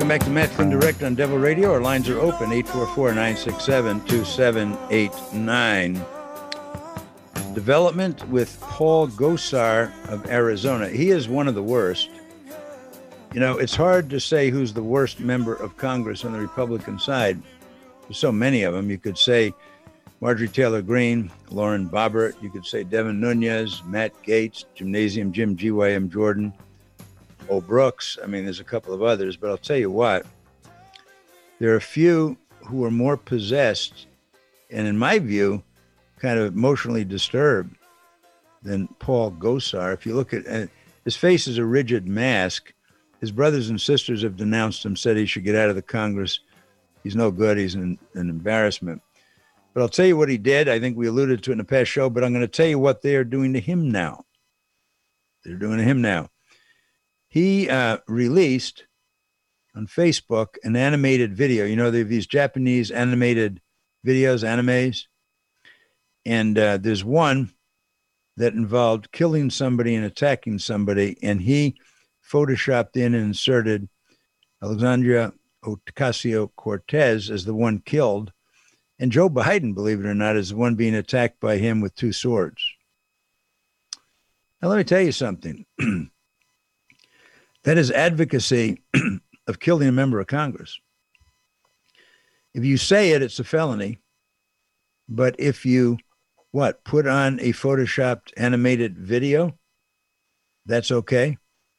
Welcome back to Matt Flynn Direct on Devil Radio. Our lines are open, 844-967-2789. Development with Paul Gosar of Arizona. He is one of the worst. You know, it's hard to say who's the worst member of Congress on the Republican side. There's so many of them. You could say Marjorie Taylor Greene, Lauren Boebert. You could say Devin Nunes, Matt Gaetz, Gymnasium Jim G.Y.M. Jordan, O. Brooks. I mean, there's a couple of others, but I'll tell you what, there are a few who are more possessed and, in my view, kind of emotionally disturbed than Paul Gosar. If you look at his face is a rigid mask. His brothers and sisters have denounced him, said he should get out of the Congress. He's no good. He's an embarrassment. But I'll tell you what he did. I think we alluded to it in the past show, but I'm going to tell you what they are doing to him now. They're doing to him now. He released on Facebook an animated video. You know, they have these Japanese animated videos, animes. And there's one that involved killing somebody and attacking somebody. And he photoshopped in and inserted Alexandria Ocasio-Cortez as the one killed. And Joe Biden, believe it or not, is the one being attacked by him with two swords. Now, let me tell you something. That is advocacy of killing a member of Congress. If you say it, it's a felony. But if you, put on a photoshopped animated video, that's okay.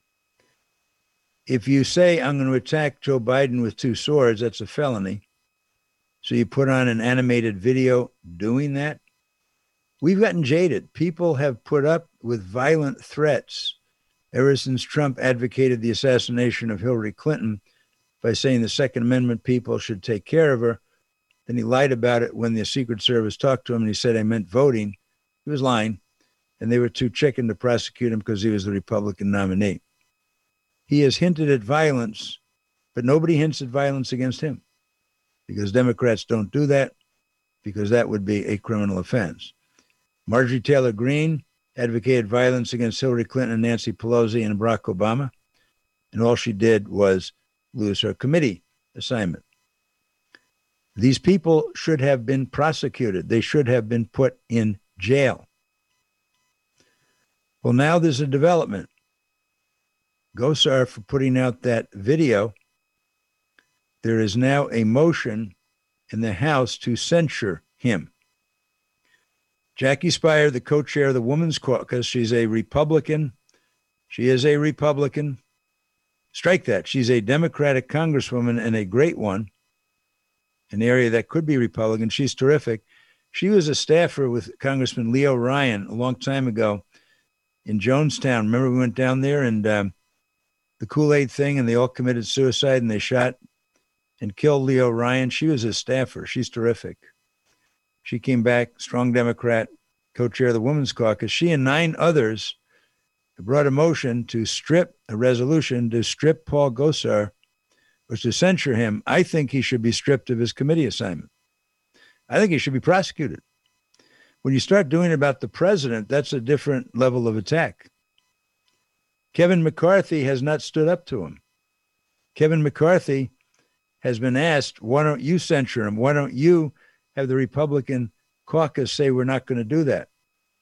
If you say, I'm going to attack Joe Biden with two swords, that's a felony. So you put on an animated video doing that. We've gotten jaded. People have put up with violent threats ever since Trump advocated the assassination of Hillary Clinton by saying the Second Amendment people should take care of her. Then he lied about it when the Secret Service talked to him and he said, I meant voting. He was lying. And they were too chicken to prosecute him because he was the Republican nominee. He has hinted at violence, but nobody hints at violence against him because Democrats don't do that, because that would be a criminal offense. Marjorie Taylor Greene advocated violence against Hillary Clinton and Nancy Pelosi and Barack Obama, and all she did was lose her committee assignment. These people should have been prosecuted. They should have been put in jail. Well, now there's a development. Gosar for putting out that video. There is now a motion in the House to censure him. Jackie Speier, the co-chair of the Women's Caucus, she's a Republican. She is a Republican. Strike that. She's a Democratic congresswoman and a great one. An area that could be Republican. She's terrific. She was a staffer with Congressman Leo Ryan a long time ago in Jonestown. Remember we went down there and the Kool-Aid thing and they all committed suicide and they shot and killed Leo Ryan. She was a staffer. She's terrific. She came back, strong Democrat, co-chair of the Women's Caucus. She and 9 others brought a motion to a resolution to strip Paul Gosar, or to censure him. I think he should be stripped of his committee assignment. I think he should be prosecuted. When you start doing it about the president, that's a different level of attack. Kevin McCarthy has not stood up to him. Kevin McCarthy has been asked, why don't you censure him? Why don't you have the Republican caucus say we're not going to do that?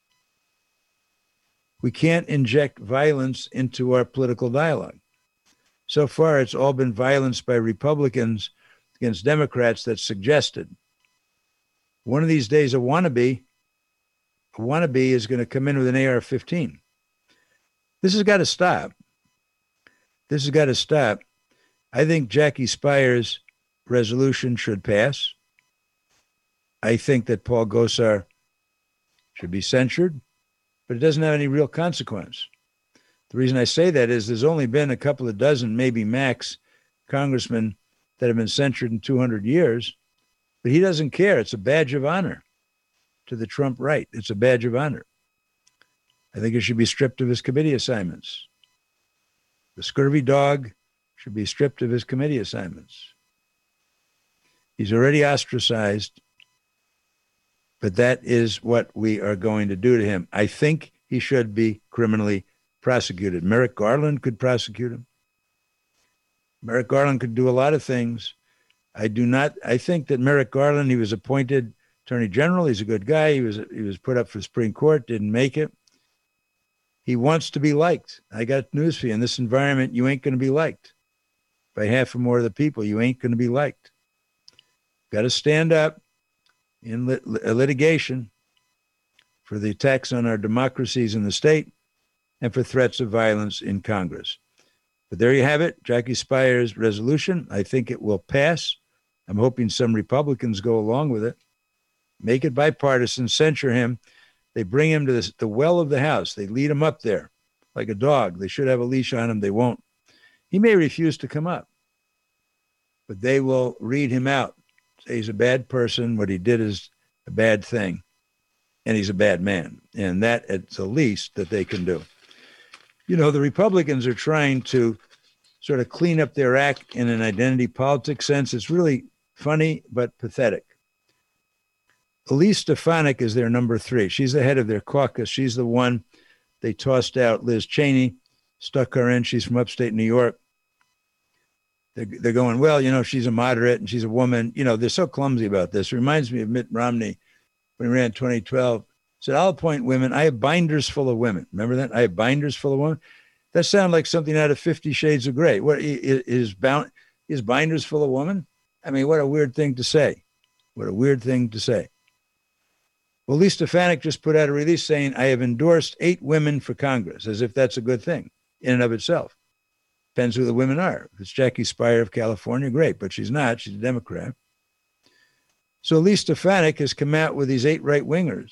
We can't inject violence into our political dialogue. So far, it's all been violence by Republicans against Democrats that's suggested. One of these days, a wannabe is going to come in with an AR-15. This has got to stop. This has got to stop. I think Jackie Speier's resolution should pass. I think that Paul Gosar should be censured, but it doesn't have any real consequence. The reason I say that is there's only been a couple of dozen, maybe max, congressmen that have been censured in 200 years, but he doesn't care. It's a badge of honor to the Trump right. It's a badge of honor. I think he should be stripped of his committee assignments. The scurvy dog should be stripped of his committee assignments. He's already ostracized, but that is what we are going to do to him. I think he should be criminally prosecuted. Merrick Garland could prosecute him. Merrick Garland could do a lot of things. I think that Merrick Garland, he was appointed Attorney General. He's a good guy. He was put up for the Supreme Court, didn't make it. He wants to be liked. I got news for you. In this environment, you ain't going to be liked by half or more of the people. You ain't going to be liked. Got to stand up in litigation for the attacks on our democracies in the state and for threats of violence in Congress. But there you have it, Jackie Speiер's resolution. I think it will pass. I'm hoping some Republicans go along with it. Make it bipartisan, censure him. They bring him to the well of the House. They lead him up there like a dog. They should have a leash on him. They won't. He may refuse to come up, but they will read him out. Say he's a bad person. What he did is a bad thing, and he's a bad man. And that, it's the least that they can do. You know, the Republicans are trying to sort of clean up their act in an identity politics sense. It's really funny, but pathetic. Elise Stefanik is their number 3. She's the head of their caucus. She's the one they tossed out. Liz Cheney stuck her in. She's from upstate New York. They're going, well, you know, she's a moderate and she's a woman. You know, they're so clumsy about this. It reminds me of Mitt Romney when he ran in 2012. Said, I'll appoint women. I have binders full of women. Remember that? I have binders full of women. That sounds like something out of 50 Shades of Grey. What is binders full of women? I mean, what a weird thing to say. What a weird thing to say. Well, Elise Stefanik just put out a release saying, I have endorsed 8 women for Congress, as if that's a good thing in and of itself. Depends who the women are. If it's Jackie Speier of California, great, but she's not. She's a Democrat. So Elise Stefanik has come out with these 8 right-wingers.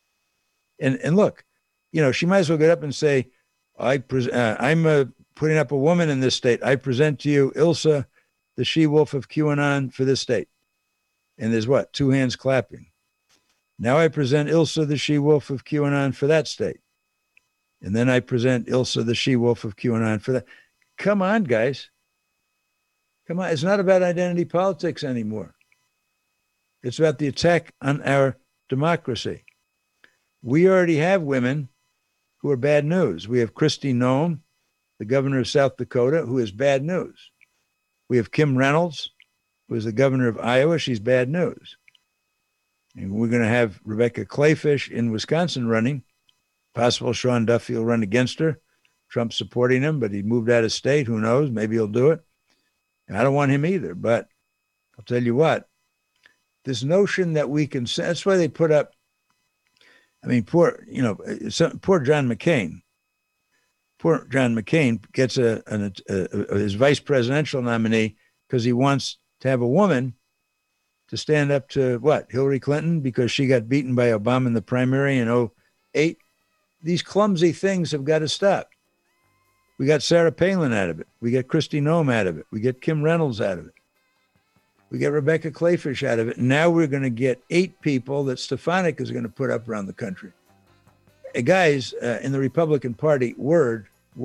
And look, you know, she might as well get up and say, I'm putting up a woman in this state. I present to you Ilsa, the she-wolf of QAnon for this state. And there's what? 2 hands clapping. Now I present Ilsa, the she-wolf of QAnon for that state. And then I present Ilsa, the she-wolf of QAnon for that. Come on, guys. Come on. It's not about identity politics anymore. It's about the attack on our democracy. We already have women who are bad news. We have Kristi Noem, the governor of South Dakota, who is bad news. We have Kim Reynolds, who is the governor of Iowa. She's bad news. And we're going to have Rebecca Kleefisch in Wisconsin running. Possible Sean Duffy will run against her. Trump's supporting him, but he moved out of state. Who knows? Maybe he'll do it. And I don't want him either. But I'll tell you what, this notion that we can, that's why they put up, I mean, poor John McCain. Poor John McCain gets his vice presidential nominee because he wants to have a woman to stand up to what? Hillary Clinton, because she got beaten by Obama in the primary in 2008. These clumsy things have got to stop. We got Sarah Palin out of it. We get Kristi Noem out of it. We get Kim Reynolds out of it. We get Rebecca Kleefisch out of it. Now we're going to get 8 people that Stefanik is going to put up around the country. Guys, in the Republican Party, word,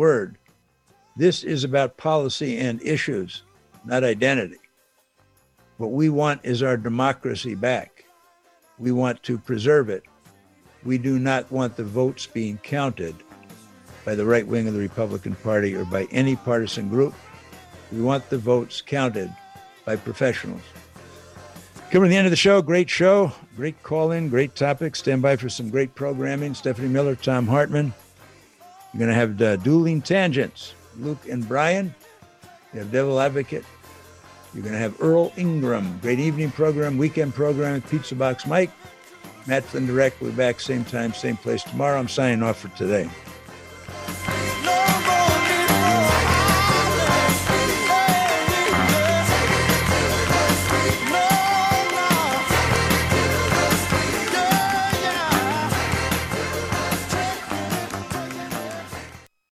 this is about policy and issues, not identity. What we want is our democracy back. We want to preserve it. We do not want the votes being counted by the right wing of the Republican Party or by any partisan group. We want the votes counted by professionals. Coming to the end of the show, great call-in, great topic. Stand by for some great programming. Stephanie Miller, Tom Hartman. You're going to have Dueling Tangents, Luke and Brian. You have Devil Advocate. You're going to have Earl Ingram. Great evening program, weekend program, Pizza Box Mike. Matt Flynn Direct will be back same time, same place tomorrow. I'm signing off for today.